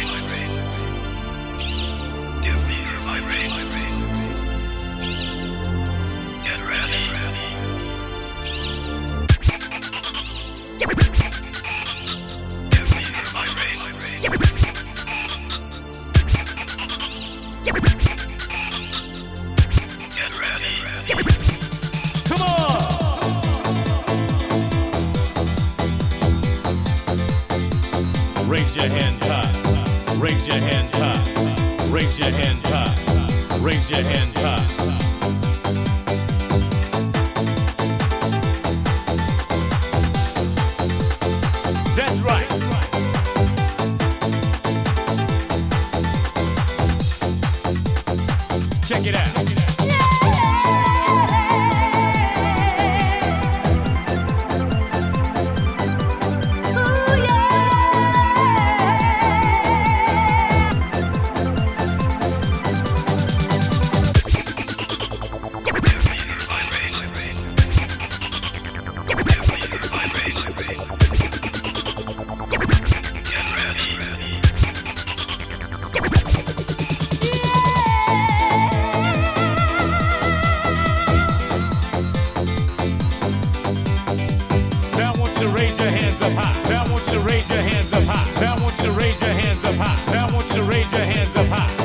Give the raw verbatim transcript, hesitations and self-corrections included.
Raise your hands high. Raise your hands high. Raise your hands high. Raise your hands high. That's right. Check it out. Raise your hands up high. Now I want you to raise your hands up high. Now I want you to raise your hands up high. Now I want you to raise your hands up high.